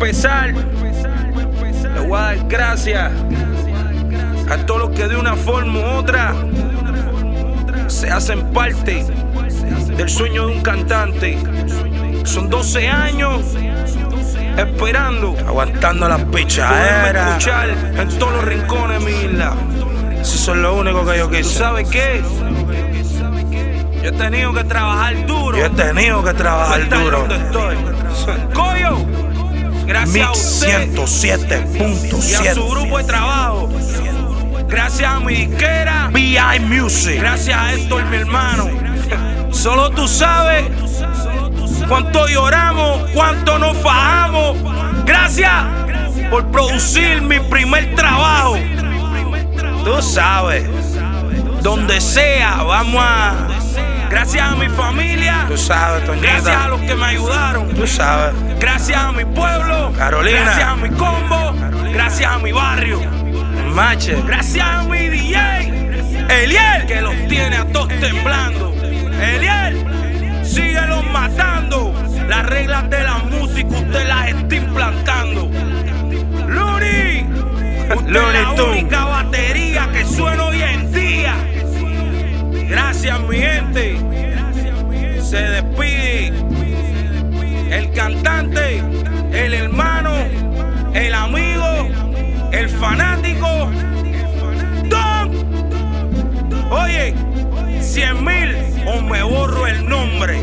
empezar, le voy a dar gracias a todos los que de una forma u otra se hacen parte del sueño de un cantante. Son 12 años esperando, aguantando las pichaderas, escuchar en todos los rincones de mi isla. Eso es lo único que yo quise. ¿Tú sabes qué? Yo he tenido que trabajar duro. ¿Dónde estoy? Coyo, gracias a usted 107.7 y a su grupo de trabajo. Gracias a mi disquera BI Music. Gracias a Héctor, mi hermano. Solo tú sabes cuánto lloramos, cuánto nos fajamos. Gracias por producir mi primer trabajo. Tú sabes, donde sea, vamos a... Gracias a mi familia. Tú sabes, Toñita. Gracias a los que me ayudaron. Tú sabes. Gracias a mi pueblo. Carolina. Gracias a mi combo. Gracias a mi barrio. Mache. Gracias a mi DJ Eliel, que los tiene a todos temblando. Eliel, síguelos matando. Las reglas de la música usted las está implantando. Looney, usted Looney es la Tunes. única batería que suena hoy en día. Gracias, mi gente. Se despide el cantante, el hermano, el amigo, el fanático, Don. Oye, 100,000 o me borro el nombre.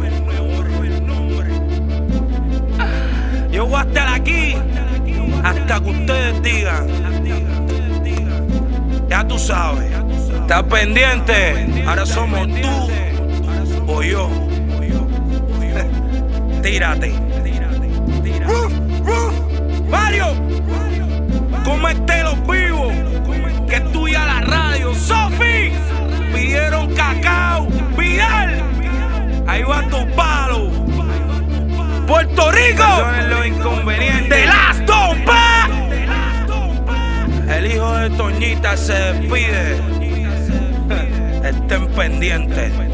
Yo voy a estar aquí hasta que ustedes digan. Ya tú sabes. Estás pendiente. Ahora somos tú o yo. Tírate. Mario, cómete los vivos. Que es tuya la radio. Sofi, pidieron cacao. Vidal, ahí va tu palo. Puerto Rico, los inconvenientes. De las Dompas. El hijo de Toñita se despide. Estén pendientes.